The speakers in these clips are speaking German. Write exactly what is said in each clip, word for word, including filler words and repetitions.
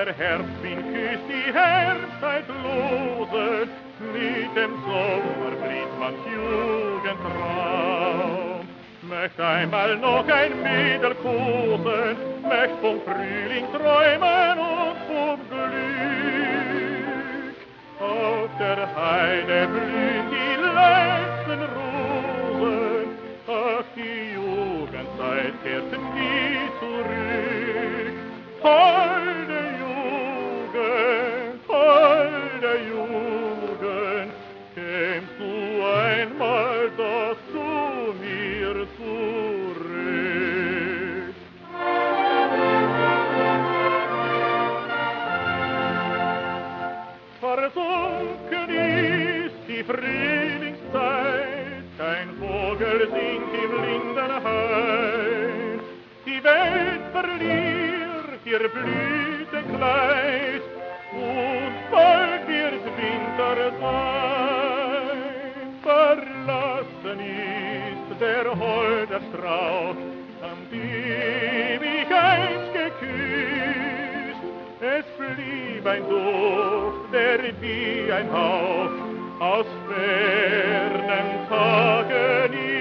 der Herbstwind küsst die Herbstzeitlose, mit dem Sommer blieht manch Jugendtraum. Möcht einmal noch ein Mädel kosen, möcht vom Frühling träumen und vom Glück. Auf der Heide blühen die letzten Rosen, ach, die Jugendzeit kehrt nie zurück. Holde Jugend, holde Jugend, kämst du einmal doch zu mir zurück. Versunken ist die Frühlingszeit, kein Vogel singt im Lindenhain. Die Welt verliert ihr Blütenkleid und bald wird Winter sein. Verlassen ist der holde Strauch, an dem ich einst geküsst. Es blieb ein Duft, der wie ein Hauch aus fernen Tagen ist.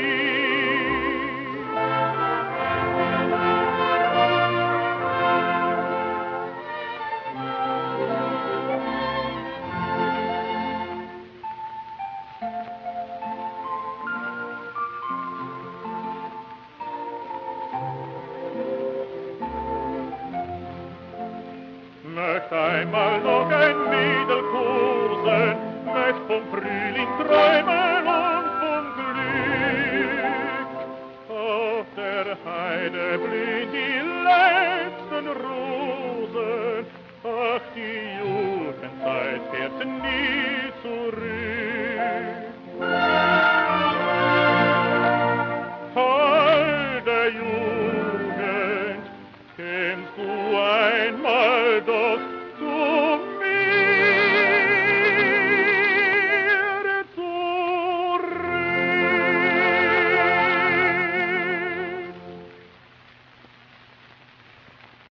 Möcht einmal noch ein Mädel kosen, möcht vom Frühling träumen und vom Glück. Auf der Heide blühen die letzten Rosen, ach, die Jugendzeit kehrt nie